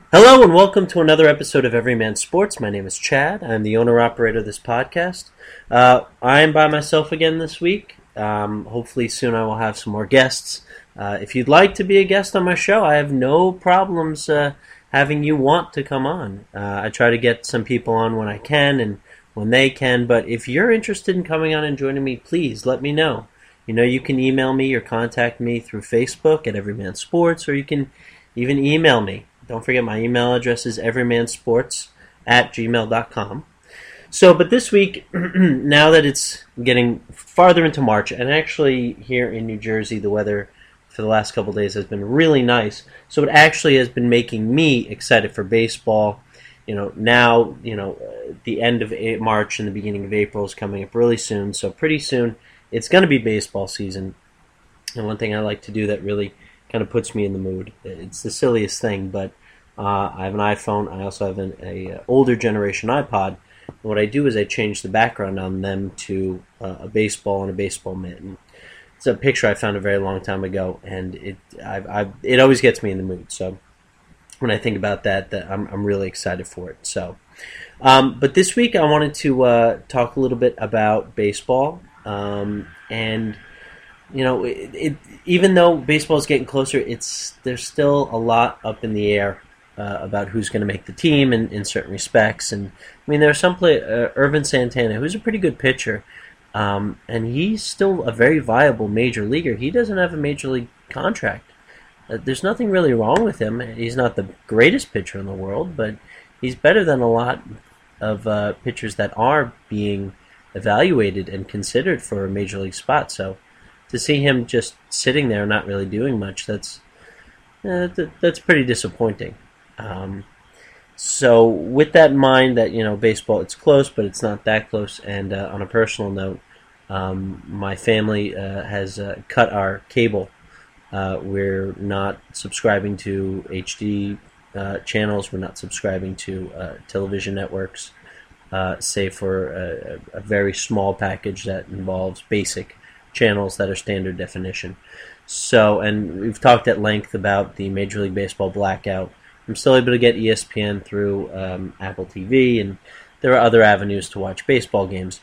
Hello and welcome to another episode of Everyman Sports. My name is Chad. I'm the owner-operator of this podcast. I am by myself again this week. Hopefully soon I will have some more guests. If you'd like to be a guest on my show, I have no problems having you want to come on. I try to get some people on when I can and when they can, but if you're interested in coming on and joining me, please let me know. You can email me or contact me through Facebook at Everyman Sports, or you can even email me. Don't forget my email address is everymansports@gmail.com. But this week, now that it's getting farther into March, and actually here in New Jersey, the weather for the last couple of days has been really nice. So it actually has been making me excited for baseball. The end of March and the beginning of April is coming up really soon. So pretty soon, it's going to be baseball season. And one thing I like to do that really kind of puts me in the mood. It's the silliest thing, but I have an iPhone. I also have an older generation iPod. And what I do is I change the background on them to a baseball and a baseball mitt. And it's a picture I found a very long time ago, and it always gets me in the mood. So when I think about that I'm really excited for it. But this week I wanted to talk a little bit about baseball, and even though baseball is getting closer, there's still a lot up in the air about who's going to make the team in certain respects. And I mean, there's some Irvin Santana, who's a pretty good pitcher, and he's still a very viable major leaguer. He doesn't have a major league contract. There's nothing really wrong with him. He's not the greatest pitcher in the world, but he's better than a lot of pitchers that are being evaluated and considered for a major league spot. So to see him just sitting there not really doing much, that's pretty disappointing. So with that in mind, that baseball, it's close, but it's not that close. And on a personal note, my family has cut our cable. We're not subscribing to HD channels. We're not subscribing to television networks, save for a very small package that involves basic channels that are standard definition. And we've talked at length about the Major League Baseball blackout. I'm still able to get ESPN through Apple TV, and there are other avenues to watch baseball games.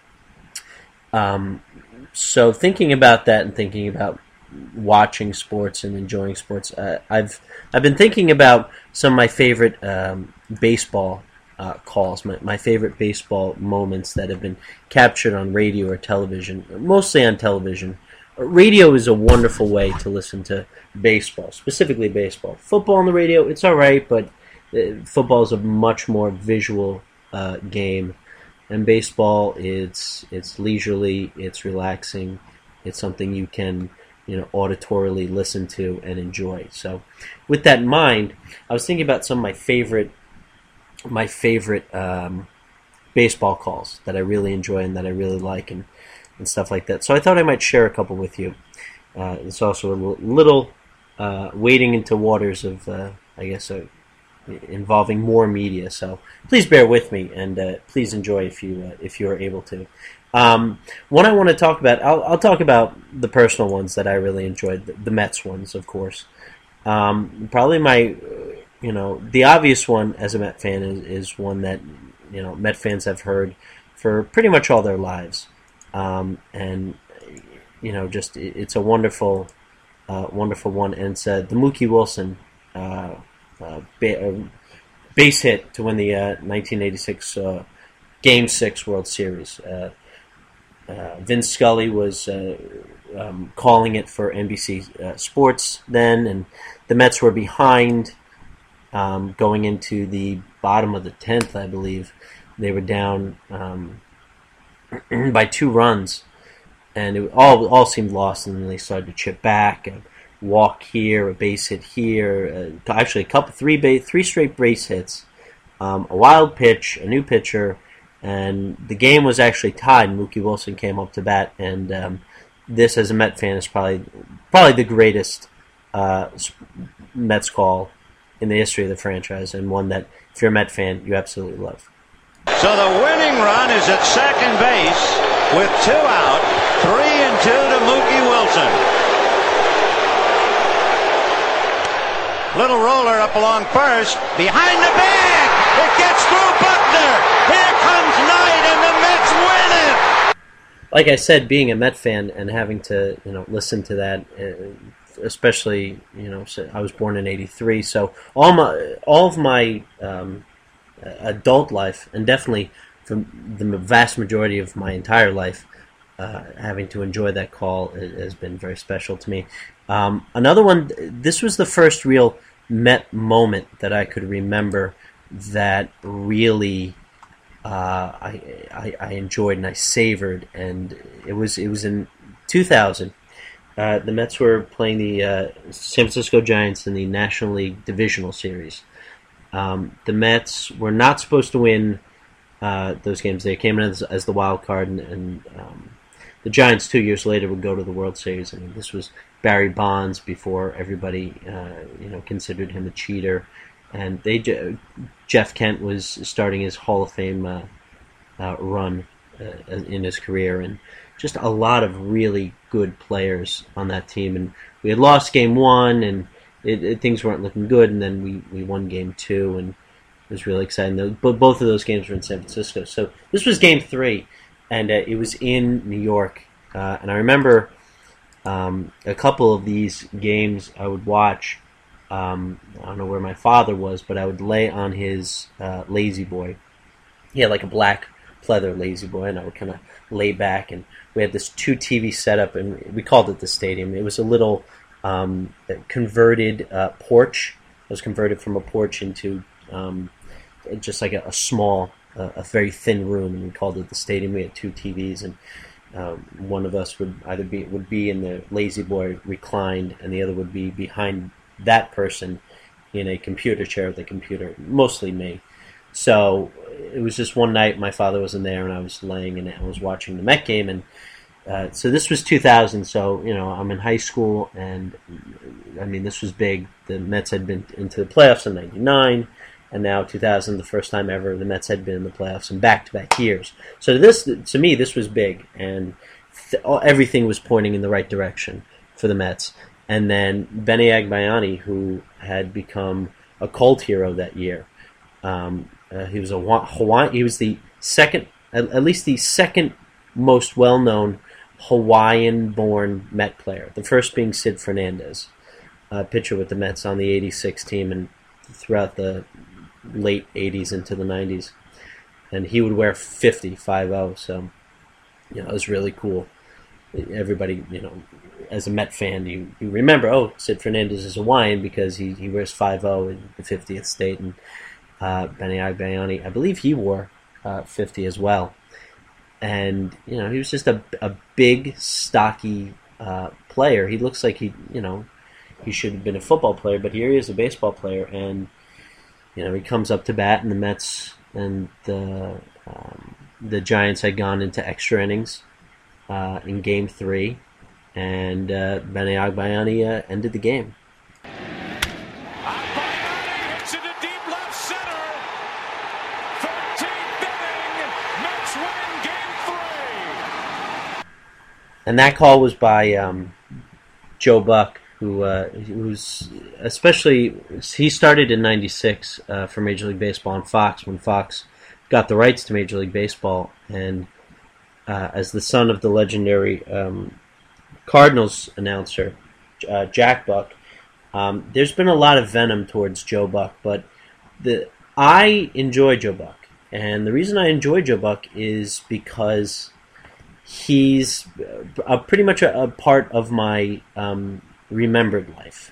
So thinking about that and thinking about watching sports and enjoying sports, I've been thinking about some of my favorite baseball calls, my favorite baseball moments that have been captured on radio or television, mostly on television. Radio is a wonderful way to listen to baseball, specifically baseball. Football on the radio, it's all right, but football is a much more visual game, and baseball, it's leisurely, it's relaxing, it's something you can auditorily listen to and enjoy. So, with that in mind, I was thinking about some of my favorite baseball calls that I really enjoy and that I really like and stuff like that. So I thought I might share a couple with you. It's also a little wading into waters of, involving more media. So please bear with me and please enjoy if you are able to. One I want to talk about, I'll talk about the personal ones that I really enjoyed, the Mets ones, of course. Probably the obvious one as a Met fan is one that, Met fans have heard for pretty much all their lives. It's a wonderful one. And it's the Mookie Wilson base hit to win the 1986 Game 6 World Series. Vince Scully was calling it for NBC Sports then, and the Mets were behind going into the bottom of the 10th, I believe. They were down by 2 runs, and it all seemed lost, and then they started to chip back, a walk here, a base hit here, actually three straight base hits, a wild pitch, a new pitcher, and the game was actually tied. Mookie Wilson came up to bat, and this, as a Met fan, is probably the greatest Mets call in the history of the franchise, and one that, if you're a Met fan, you absolutely love. So the winning run is at second base with 2 out, 3-2 to Mookie Wilson. Little roller up along first. Behind the bag. It gets through Buckner. Here comes Knight, and the Mets win it. Like I said, being a Met fan and having to listen to that, especially so I was born in '83, so all of my adult life, and definitely for the vast majority of my entire life, having to enjoy that call has been very special to me. Another one, this was the first real Met moment that I could remember that really I enjoyed and I savored, and it was in 2000. The Mets were playing the San Francisco Giants in the National League Divisional Series. The Mets were not supposed to win those games. They came in as the wild card, and the Giants 2 years later would go to the World Series. I mean, this was Barry Bonds before everybody considered him a cheater, and Jeff Kent was starting his Hall of Fame run in his career, and just a lot of really good players on that team. And we had lost Game 1, and things weren't looking good, and then we won Game 2, and it was really exciting. But both of those games were in San Francisco. So this was Game 3, and it was in New York. And I remember a couple of these games I would watch. I don't know where my father was, but I would lay on his Lazy Boy. He had like a black pleather Lazy Boy, and I would kind of lay back, and we had this 2 TV setup, and we called it the stadium. It was a little converted porch. It was converted from a porch into just like a small, a very thin room, and we called it the stadium. We had 2 TVs, and one of us would be in the Lazy Boy reclined, and the other would be behind that person in a computer chair with a computer, mostly me. So it was just one night my father wasn't there, and I was laying and I was watching the Met game, and so this was 2000, so I'm in high school, and I mean, this was big. The Mets had been into the playoffs in '99, and now 2000, the first time ever the Mets had been in the playoffs in back-to-back years. So to me, this was big, and everything was pointing in the right direction for the Mets. And then Benny Agbayani, who had become a cult hero that year, he was a Hawaiian. He was the second, at least the second most well-known Hawaiian-born Met player. The first being Sid Fernandez, pitcher with the Mets on the '86 team and throughout the late '80s into the '90s. And he would wear 50, so it was really cool. Everybody, as a Met fan, you remember, Sid Fernandez is Hawaiian because he wears 50 in the 50th state, and Benny Agbayani, I believe he wore 50 as well. And he was just a big, stocky player. He looks like he should have been a football player, but here he is, a baseball player, and he comes up to bat, and the Mets and the Giants had gone into extra innings in Game 3, and Benny Agbayani ended the game. Agbayani hits into deep left center. 13th inning, Mets win Game 3. And that call was by Joe Buck, who's especially, he started in '96 for Major League Baseball on Fox when Fox got the rights to Major League Baseball, and as the son of the legendary Cardinals announcer Jack Buck, there's been a lot of venom towards Joe Buck, but I enjoy Joe Buck, and the reason I enjoy Joe Buck is because he's pretty much a part of my remembered life.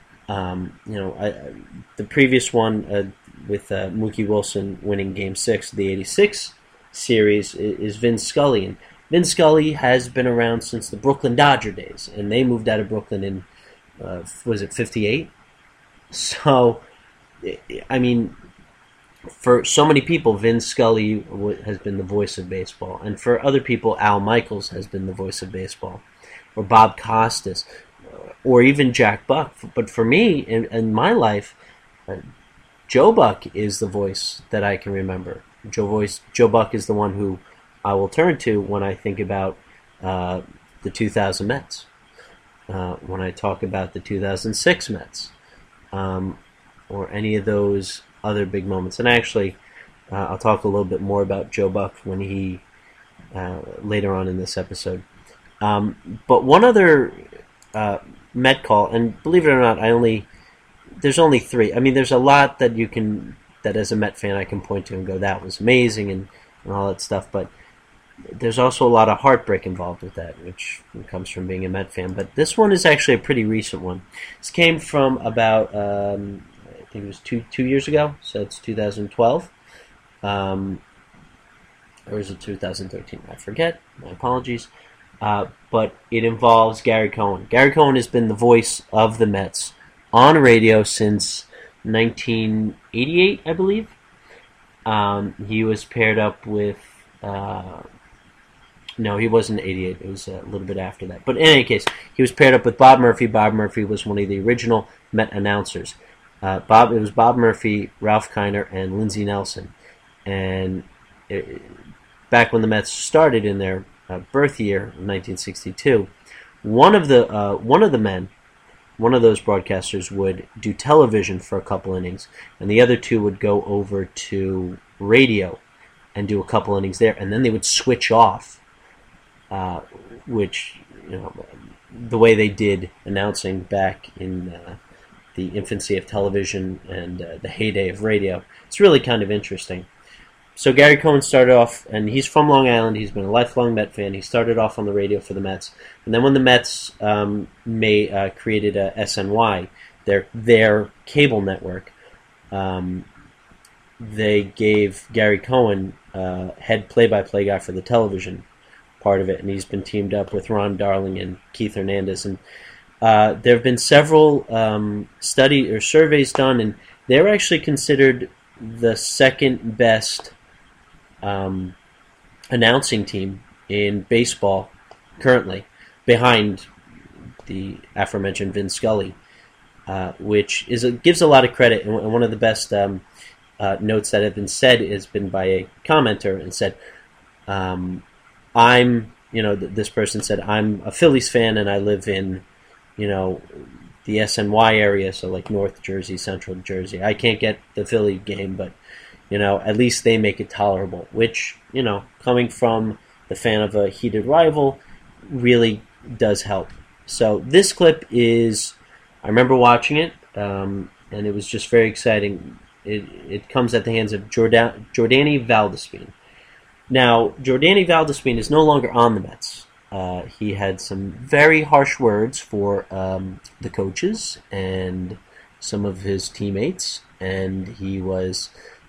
The previous one with Mookie Wilson winning Game 6 of the '86 series is Vin Scully, and Vin Scully has been around since the Brooklyn Dodger days, and they moved out of Brooklyn in was it '58? So, I mean, for so many people, Vin Scully has been the voice of baseball, and for other people, Al Michaels has been the voice of baseball, or Bob Costas, or even Jack Buck. But for me, in my life, Joe Buck is the voice that I can remember. Joe Buck is the one who I will turn to when I think about the 2000 Mets, when I talk about the 2006 Mets. or any of those other big moments. And actually, I'll talk a little bit more about Joe Buck when he later on in this episode. But one other Met call, and believe it or not, there's only 3. I mean, there's a lot that as a Met fan I can point to and go, that was amazing and all that stuff, but there's also a lot of heartbreak involved with that, which comes from being a Met fan. But this one is actually a pretty recent one. This came from about, I think it was two years ago, so it's 2012. Or is it 2013? I forget. My apologies. But it involves Gary Cohen. Gary Cohen has been the voice of the Mets on radio since 1988, I believe. He was paired up with... no, he wasn't 88. It was a little bit after that. But in any case, he was paired up with Bob Murphy. Bob Murphy was one of the original Met announcers. It was Bob Murphy, Ralph Kiner, and Lindsey Nelson. And back when the Mets started in their birth year, in 1962, one of those broadcasters would do television for a couple innings, and the other two would go over to radio and do a couple innings there, and then they would switch off, which, the way they did announcing back in the infancy of television and the heyday of radio. It's really kind of interesting. So Gary Cohen started off, and he's from Long Island. He's been a lifelong Met fan. He started off on the radio for the Mets. And then when the Mets created SNY, their cable network, they gave Gary Cohen head play-by-play guy for the television part of it, and he's been teamed up with Ron Darling and Keith Hernandez. And there have been several surveys done, and they're actually considered the second best announcing team in baseball currently, behind the aforementioned Vin Scully, which gives a lot of credit. And one of the best notes that have been said has been by a commenter, and said, this person said, I'm a Phillies fan and I live in, the SNY area, so like North Jersey, Central Jersey. I can't get the Philly game, but at least they make it tolerable, which, coming from the fan of a heated rival, really does help. So this clip I remember watching it, and it was just very exciting. It comes at the hands of Jordany Valdespin. Now, Jordany Valdespin is no longer on the Mets. He had some very harsh words for the coaches and some of his teammates, and he was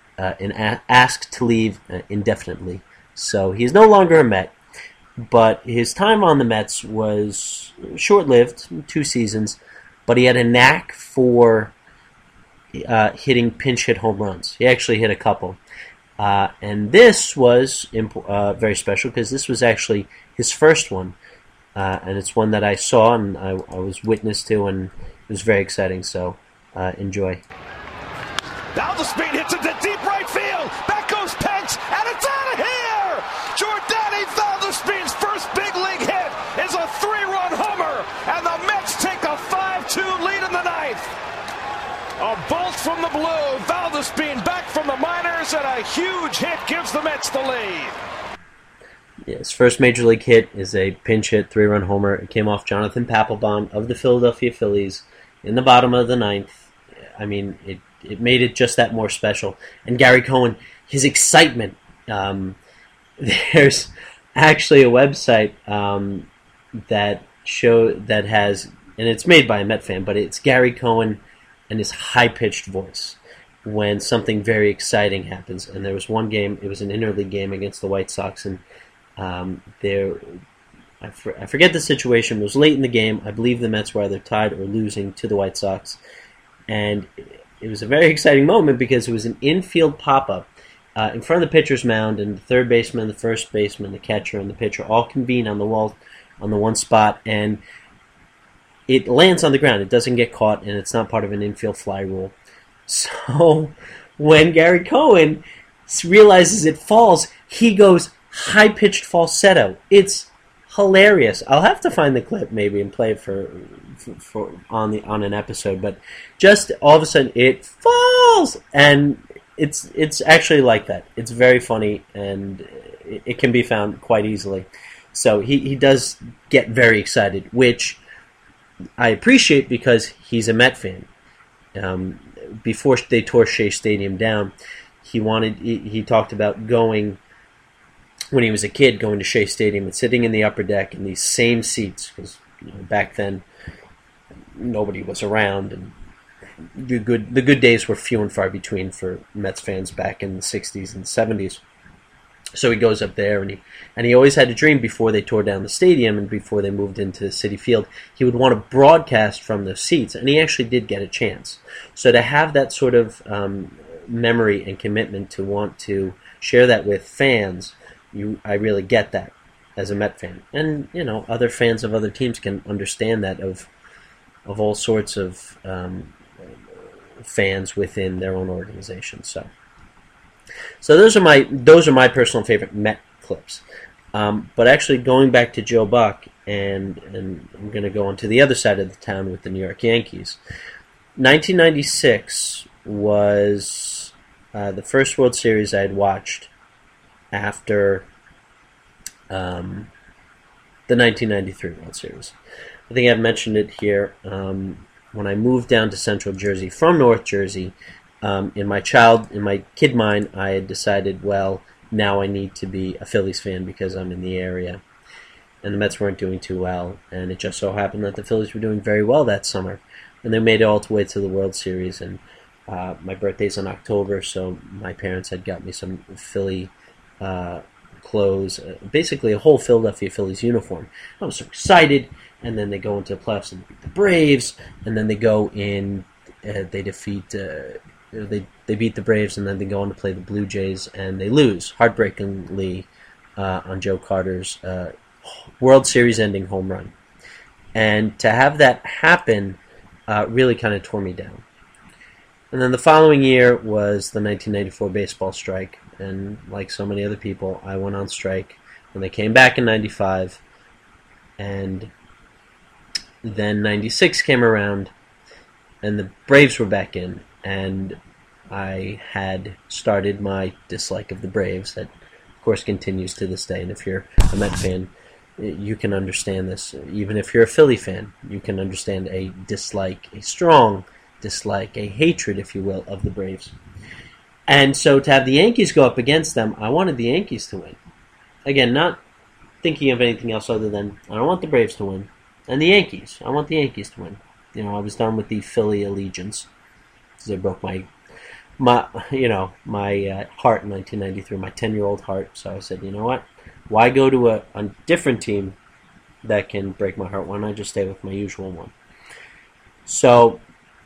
asked to leave indefinitely. So he is no longer a Met, but his time on the Mets was short-lived, 2 seasons, but he had a knack for hitting pinch-hit home runs. He actually hit a couple. And this was very special because this was actually his first one. And it's one that I saw and I was witness to, and it was very exciting. So enjoy. Valdespin hits it to deep right field. Back goes Pence, and it's out of here! Jordany Valdespin's first big league hit is a 3-run homer, and the Mets take a 5-2 lead in the 9th. A bolt from the blue. Valdespin back from the minors, and a huge hit gives the Mets the lead. Yeah, his first major league hit is a pinch hit 3-run homer. It came off Jonathan Papelbon of the Philadelphia Phillies in the bottom of the 9th. I mean, it made it just that more special. And Gary Cohen, his excitement. There's actually a website that has, and it's made by a Met fan, but it's Gary Cohen and his high-pitched voice when something very exciting happens. And there was one game, it was an interleague game against the White Sox, and I forget the situation. It was late in the game. I believe the Mets were either tied or losing to the White Sox. And it was a very exciting moment because it was an infield pop-up in front of the pitcher's mound, and the third baseman, the first baseman, the catcher, and the pitcher all convene on the one spot, and it lands on the ground. It doesn't get caught, and it's not part of an infield fly rule. So when Gary Cohen realizes it falls, he goes high-pitched falsetto. It's hilarious. I'll have to find the clip maybe and play it for on an episode, but just all of a sudden it falls, and it's actually like that. It's very funny, and it can be found quite easily. So he does get very excited, which I appreciate because he's a Met fan. Before they tore Shea Stadium down, he talked about going, when he was a kid, going to Shea Stadium and sitting in the upper deck in these same seats, because back then nobody was around, and the good days were few and far between for Mets fans back in the 60s and 70s. So he goes up there, and he always had a dream before they tore down the stadium and before they moved into Citi Field. He would want to broadcast from the seats, and he actually did get a chance. So to have that sort of memory and commitment to want to share that with fans, I really get that as a Met fan. And, other fans of other teams can understand that of all sorts of fans within their own organization. So those are my personal favorite Met clips. But actually, going back to Joe Buck, and I'm going to go on to the other side of the town with the New York Yankees. 1996 was the first World Series I had watched after the 1993 World Series. I think I've mentioned it here. When I moved down to Central Jersey from North Jersey, in my kid mind, I had decided, well, now I need to be a Phillies fan because I'm in the area. And the Mets weren't doing too well, and it just so happened that the Phillies were doing very well that summer. And they made it all the way to the World Series, and my birthday's in October, so my parents had got me some Philly clothes, basically a whole Philadelphia Phillies uniform. I was so excited, and then they go into the playoffs and beat the Braves, and then they go in, they defeat, they beat the Braves, and then they go on to play the Blue Jays, and they lose, heartbreakingly, on Joe Carter's World Series-ending home run. And to have that happen really kind of tore me down. And then the following year was the 1994 baseball strike, and like so many other people, I went on strike when they came back in 95, and then 96 came around, and the Braves were back in, and I had started my dislike of the Braves that, of course, continues to this day. And if you're a Met fan, you can understand this. Even if you're a Philly fan, you can understand a dislike, a strong dislike, a hatred, if you will, of the Braves. And so to have the Yankees go up against them, I wanted the Yankees to win. Again, not thinking of anything else other than I don't want the Braves to win. And the Yankees, I want the Yankees to win. I was done with the Philly allegiance because they broke my heart in 1993, my 10-year-old heart. So I said, you know what? Why go to a different team that can break my heart? Why not just stay with my usual one? So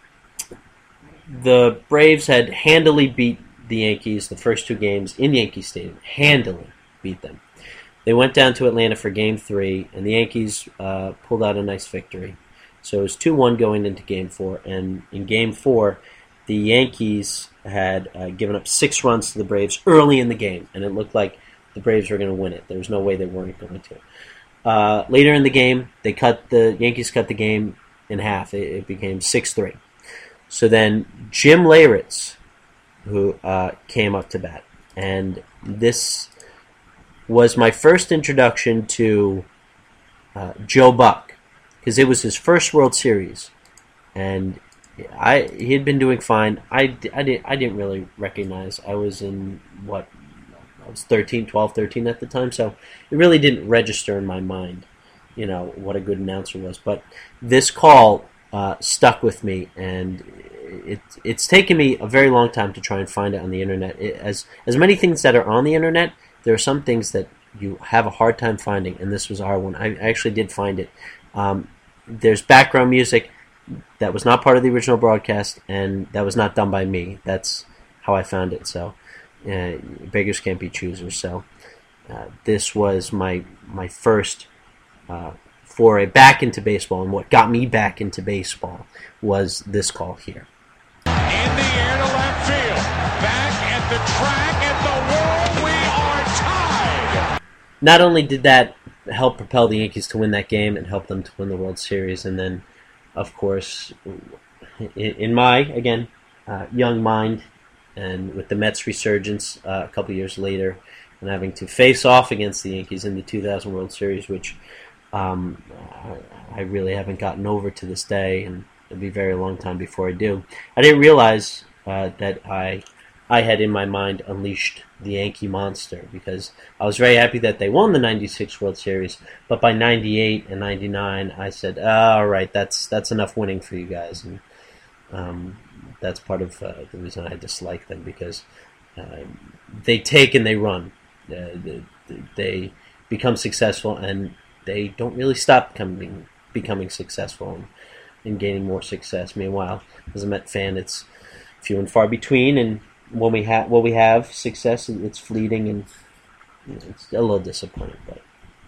the Braves had handily beat the Yankees the first two games in Yankee Stadium. Handily beat them. They went down to Atlanta for Game 3, and the Yankees pulled out a nice victory. So it was 2-1 going into Game 4, and in Game 4, the Yankees had given up 6 runs to the Braves early in the game, and it looked like the Braves were going to win it. There was no way they weren't going to. Later in the game, the Yankees cut the game in half. It became 6-3. So then Jim Leyritz, who came up to bat, and this was my first introduction to Joe Buck, because it was his first World Series, and he had been doing fine. I didn't really recognize. I was in I was 12, 13 at the time, so it really didn't register in my mind, what a good announcer was. But this call stuck with me, and it's taken me a very long time to try and find it on the internet. As many things that are on the internet, there are some things that you have a hard time finding, and this was our one. I actually did find it. There's background music that was not part of the original broadcast, and that was not done by me. That's how I found it. So beggars can't be choosers. So this was my first foray back into baseball, and what got me back into baseball was this call here. In the air to left field, back at the track at the wall, we are tied. Not only did that help propel the Yankees to win that game and help them to win the World Series, and then of course, in my, again, young mind, and with the Mets resurgence a couple years later, and having to face off against the Yankees in the 2000 World Series, which I really haven't gotten over to this day, and it'll be a very long time before I do. I didn't realize that I had in my mind unleashed the Yankee monster, because I was very happy that they won the 96 World Series, but by 98 and 99 I said, all right, that's enough winning for you guys, and that's part of the reason I dislike them, because they take and they run. They become successful, and they don't really stop becoming successful and gaining more success. Meanwhile, as a Met fan, it's few and far between, and when we have success, it's fleeting, and it's a little disappointing. But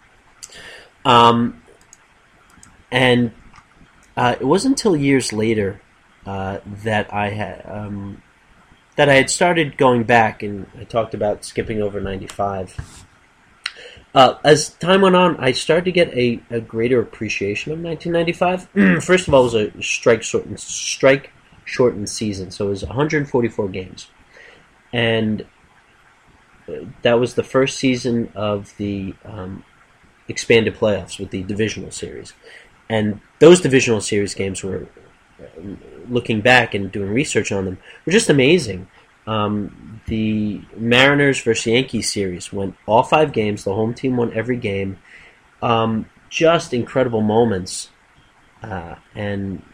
and it wasn't until years later that I had started going back, and I talked about skipping over 95. As time went on, I started to get a greater appreciation of 1995. First of all, it was a strike-shortened season, so it was 144 games. And that was the first season of the expanded playoffs with the divisional series. And those divisional series games were, looking back and doing research on them, were just amazing. The Mariners versus Yankees series went all 5 games. The home team won every game. Just incredible moments. And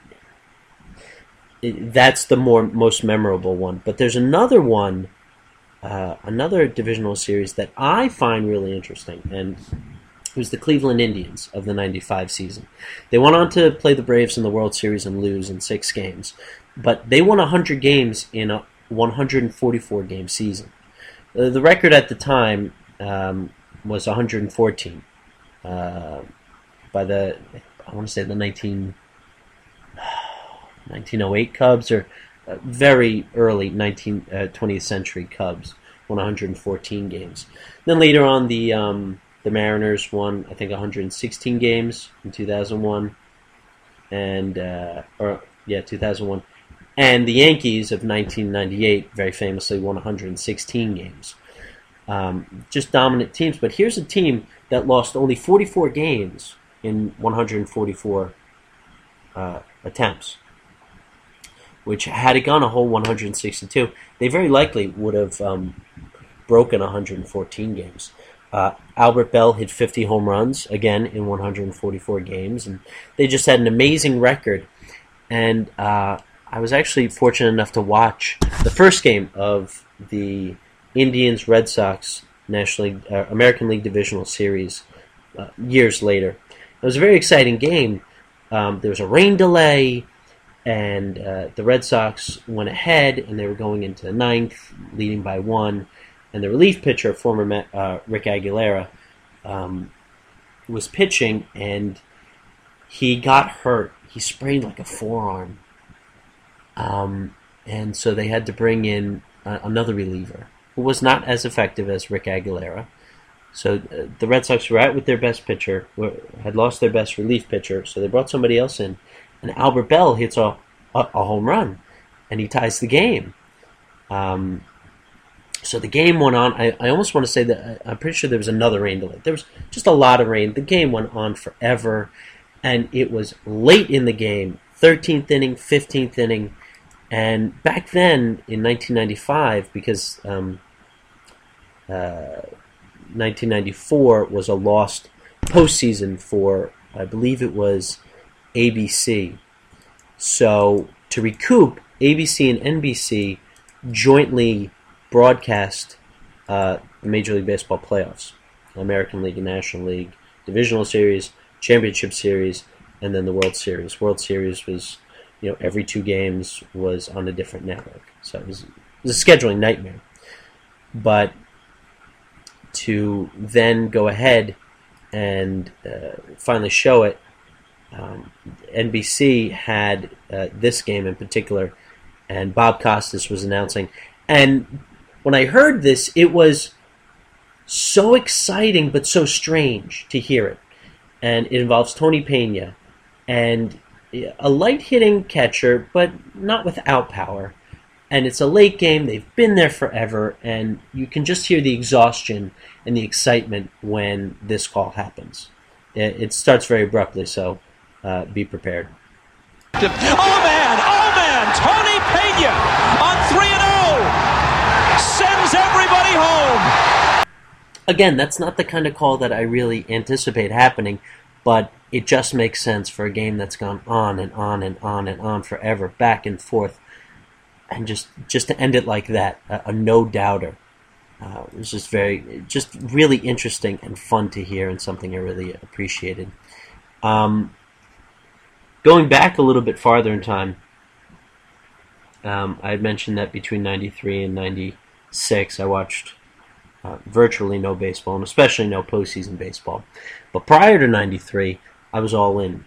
that's the most memorable one. But there's another one, another divisional series that I find really interesting, and it was the Cleveland Indians of the 95 season. They went on to play the Braves in the World Series and lose in 6 games, but they won 100 games in a 144-game season. The record at the time was 114 by the, I want to say, the 1908 Cubs, or very early 20th century Cubs won 114 games. Then later on, the Mariners won, I think, 116 games in 2001, and 2001. And the Yankees of 1998 very famously won 116 games. Just dominant teams. But here's a team that lost only 44 games in 144 attempts, which had it gone a whole 162, they very likely would have broken 114 games. Albert Bell hit 50 home runs, again, in 144 games, and they just had an amazing record. And I was actually fortunate enough to watch the first game of the Indians-Red Sox American League Divisional Series years later. It was a very exciting game. There was a rain delay, and the Red Sox went ahead, and they were going into the 9th, leading by 1. And the relief pitcher, former Rick Aguilera, was pitching, and he got hurt. He sprained like a forearm. And so they had to bring in another reliever who was not as effective as Rick Aguilera. So the Red Sox were out with their best pitcher, had lost their best relief pitcher, so they brought somebody else in. And Albert Bell hits a home run, and he ties the game. So the game went on. I almost want to say that I'm pretty sure there was another rain delay. There was just a lot of rain. The game went on forever, and it was late in the game, 13th inning, 15th inning. And back then, in 1995, because 1994 was a lost postseason for, I believe it was ABC. So to recoup, ABC and NBC jointly broadcast the Major League Baseball playoffs, American League and National League, Divisional Series, Championship Series, and then the World Series. World Series was, every 2 games was on a different network. So it was a scheduling nightmare. But to then go ahead and finally show it, NBC had this game in particular, and Bob Costas was announcing. And when I heard this, it was so exciting but so strange to hear it. And it involves Tony Pena. And a light-hitting catcher, but not without power. And it's a late game. They've been there forever, and you can just hear the exhaustion and the excitement when this call happens. It starts very abruptly, so be prepared. Oh man! Tony Pena on 3-0 sends everybody home. Again, that's not the kind of call that I really anticipate happening, but it just makes sense for a game that's gone on and on and on and on forever, back and forth, and just to end it like that, a no-doubter. It was just really interesting and fun to hear, and something I really appreciated. Going back a little bit farther in time, I had mentioned that between 93 and 96, I watched virtually no baseball, and especially no postseason baseball. But prior to 93, I was all in.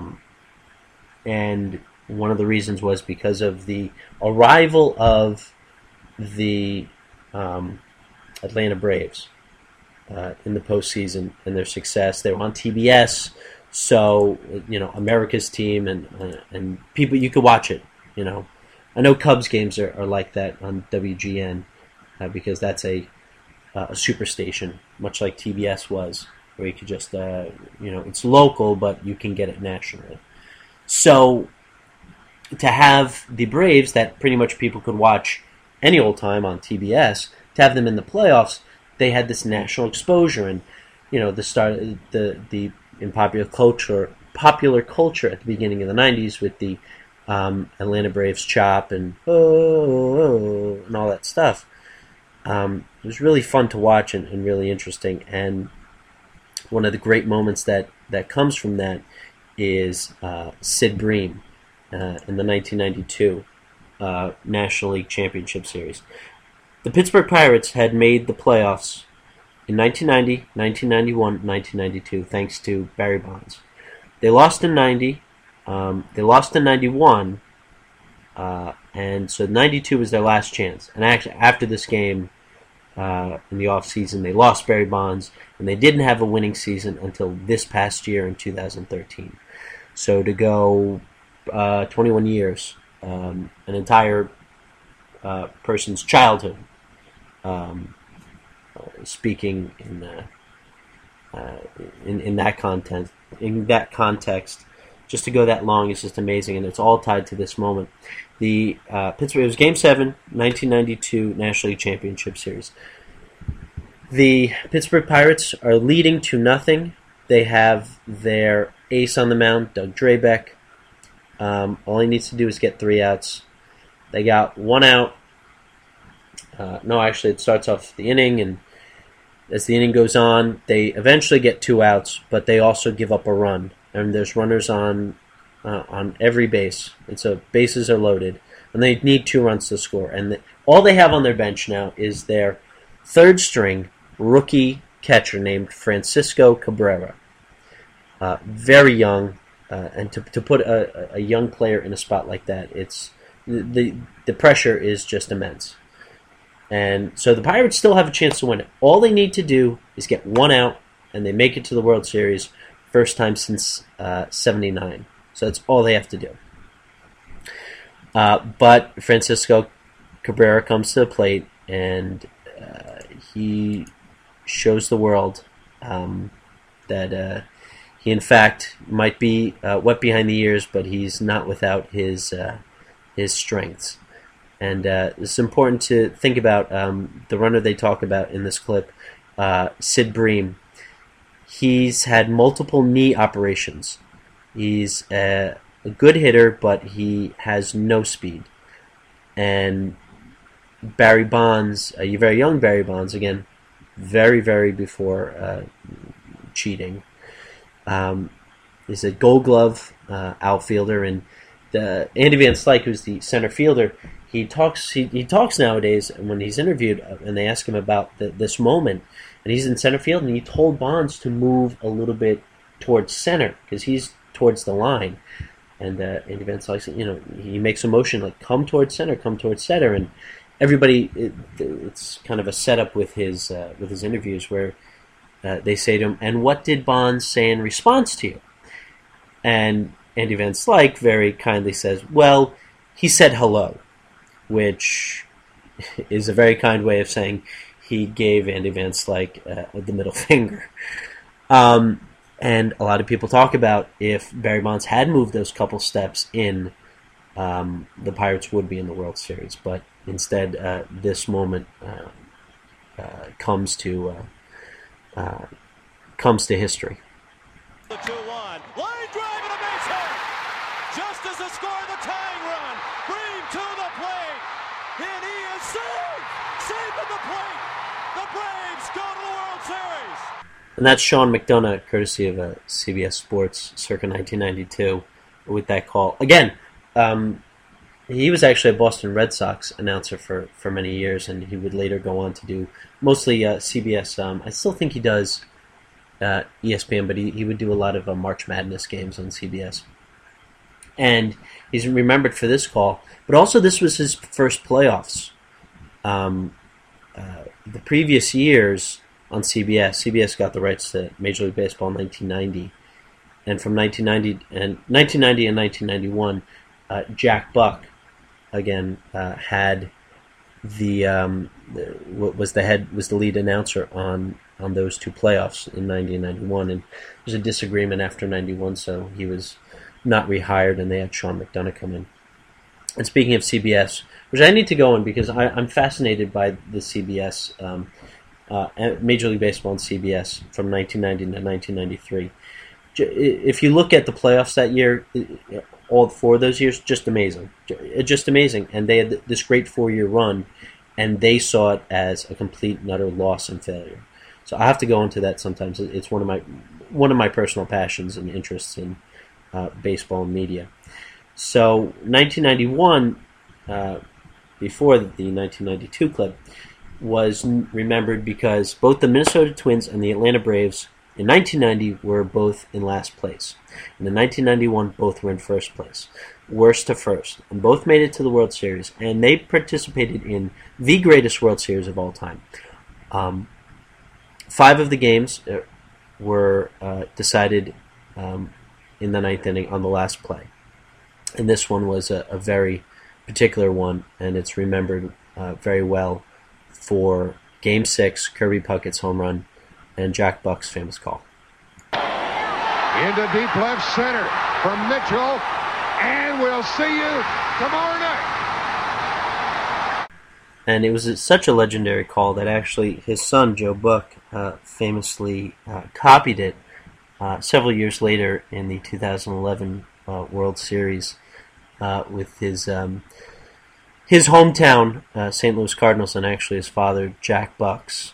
And one of the reasons was because of the arrival of the Atlanta Braves in the postseason and their success. They were on TBS, so America's team and people, you could watch it. I know Cubs games are like that on WGN because that's a superstation, much like TBS was, where you could just it's local, but you can get it nationally. So to have the Braves that pretty much people could watch any old time on TBS, to have them in the playoffs, they had this national exposure, and the start the in popular culture at the beginning of the 90s with the Atlanta Braves chop and and all that stuff. It was really fun to watch and really interesting. And one of the great moments that comes from that is Sid Bream in the 1992 National League Championship Series. The Pittsburgh Pirates had made the playoffs in 1990, 1991, 1992, thanks to Barry Bonds. They lost in 90, they lost in 91, and so 92 was their last chance. And actually, after this game, in the offseason, they lost Barry Bonds, and they didn't have a winning season until this past year in 2013. So to go 21 years, an entire person's childhood, speaking in that context, just to go that long is just amazing, and it's all tied to this moment. The Pittsburgh, it was Game 7, 1992 National League Championship Series. The Pittsburgh Pirates are leading 2-0. They have their ace on the mound, Doug Drabek. All he needs to do is get 3 outs. They got 1 out. It starts off the inning, and as the inning goes on, they eventually get 2 outs, but they also give up a run. And there's runners on every base. Bases are loaded, and they need 2 runs to score. And all they have on their bench now is their third-string rookie catcher named Francisco Cabrera. Very young, and to put a young player in a spot like that, the pressure is just immense. And so the Pirates still have a chance to win it. All they need to do is get 1 out, and they make it to the World Series, first time since '79. So that's all they have to do. But Francisco Cabrera comes to the plate, and he shows the world that he, in fact, might be wet behind the ears, but he's not without his strengths. And it's important to think about the runner they talk about in this clip, Sid Bream. He's had multiple knee operations. He's a good hitter, but he has no speed. And Barry Bonds, a very young Barry Bonds, again, very, very before cheating, is a Gold Glove outfielder. And Andy Van Slyke, who's the center fielder, he talks nowadays when he's interviewed, and they ask him about this moment, and he's in center field, and he told Bonds to move a little bit towards center because he's towards the line. And Andy Van Slyke, he makes a motion like come towards center, and everybody, it's kind of a setup with his interviews where they say to him, "And what did Bonds say in response to you?" And Andy Van Slyke very kindly says, well, he said hello, which is a very kind way of saying he gave Andy Van Slyke the middle finger. And a lot of people talk about if Barry Bonds had moved those couple steps in, the Pirates would be in the World Series. But instead, this moment comes to history. The 2-1. Line drive and a base hit. Just as they score the tying run. Green to the plate. And he is saved. Saved at the plate. The Braves go to the World Series. And that's Sean McDonough, courtesy of CBS Sports, circa 1992, with that call. Again, he was actually a Boston Red Sox announcer for many years, and he would later go on to do mostly CBS. I still think he does ESPN, but he would do a lot of March Madness games on CBS. And he's remembered for this call, but also this was his first playoffs. The previous years on CBS got the rights to Major League Baseball in 1990, and from 1990 and 1991, Jack Buck again had was the lead announcer on those two playoffs in 90 and 91, and there was a disagreement after 91, so he was not rehired, and they had Sean McDonough come in. And speaking of CBS, which I need to go on because I'm fascinated by the CBS, Major League Baseball on CBS from 1990 to 1993. If you look at the playoffs that year, all 4 of those years, just amazing. And they had this great 4-year run, and they saw it as a complete and utter loss and failure. So I have to go into that sometimes. It's one of my personal passions and interests in baseball and media. So 1991, before the 1992 clip, was remembered because both the Minnesota Twins and the Atlanta Braves in 1990 were both in last place. And in 1991, both were in first place, worst to first. And both made it to the World Series, and they participated in the greatest World Series of all time. 5 of the games were decided in the 9th inning on the last play. And this one was a very particular one, and it's remembered very well for Game 6, Kirby Puckett's home run, and Jack Buck's famous call. Into deep left center from Mitchell, and we'll see you tomorrow night. And it was such a legendary call that actually his son, Joe Buck, famously copied it several years later in the 2011 World Series with his hometown, St. Louis Cardinals, and actually his father, Jack Buck's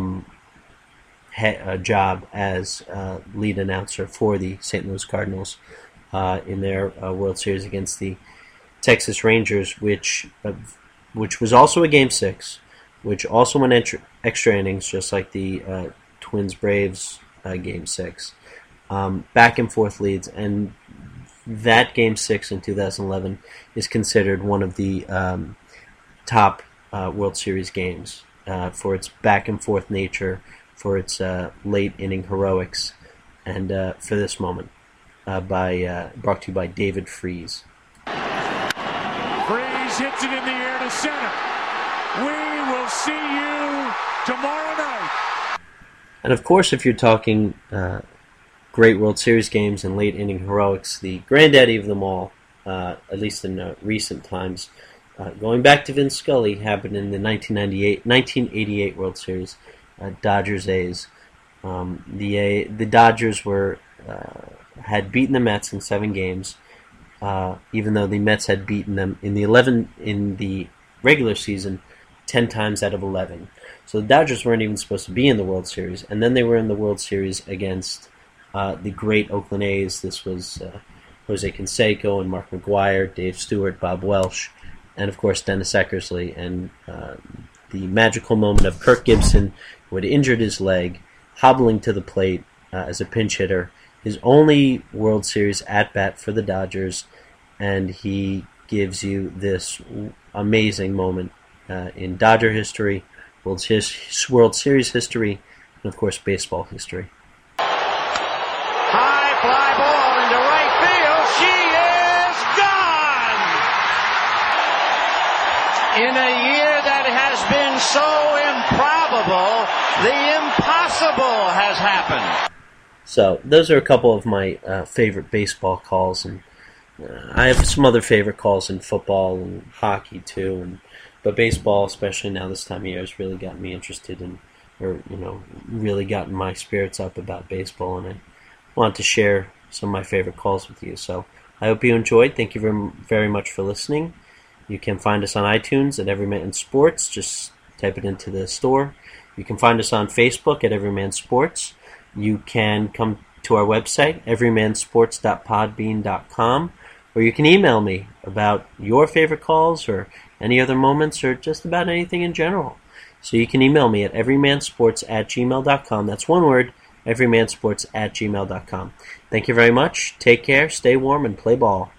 job as lead announcer for the St. Louis Cardinals in their World Series against the Texas Rangers, which was also a Game 6, which also went extra innings, just like the Twins-Braves Game 6. Back and forth leads, and that Game 6 in 2011 is considered one of the top World Series games for its back and forth nature, for its late inning heroics, and for this moment, brought to you by David Freese. Freese hits it in the air to center. We will see you tomorrow night. And of course, if you're talking great World Series games and late inning heroics, the granddaddy of them all, at least in recent times, going back to Vin Scully, happened in the 1988 World Series, Dodgers-A's. The Dodgers had beaten the Mets in 7 games, even though the Mets had beaten them in the regular season 10 times out of 11. So the Dodgers weren't even supposed to be in the World Series, and then they were in the World Series against the great Oakland A's. This was Jose Canseco and Mark McGwire, Dave Stewart, Bob Welch, and of course Dennis Eckersley, and the magical moment of Kirk Gibson, who had injured his leg, hobbling to the plate as a pinch hitter, his only World Series at-bat for the Dodgers, and he gives you this amazing moment in Dodger history, World Series history, and of course baseball history. High fly ball into right field. The impossible has happened. So those are a couple of my favorite baseball calls, and I have some other favorite calls in football and hockey too. But baseball, especially now this time of year, has really gotten me interested in, or really gotten my spirits up about baseball, and I want to share some of my favorite calls with you. So I hope you enjoyed. Thank you very, very much for listening. You can find us on iTunes at Everyman Sports. Just type it into the store. You can find us on Facebook at Everyman Sports. You can come to our website, everymansports.podbean.com, or you can email me about your favorite calls or any other moments or just about anything in general. So you can email me at everymansports@gmail.com. That's one word, everymansports@gmail.com. Thank you very much. Take care, stay warm, and play ball.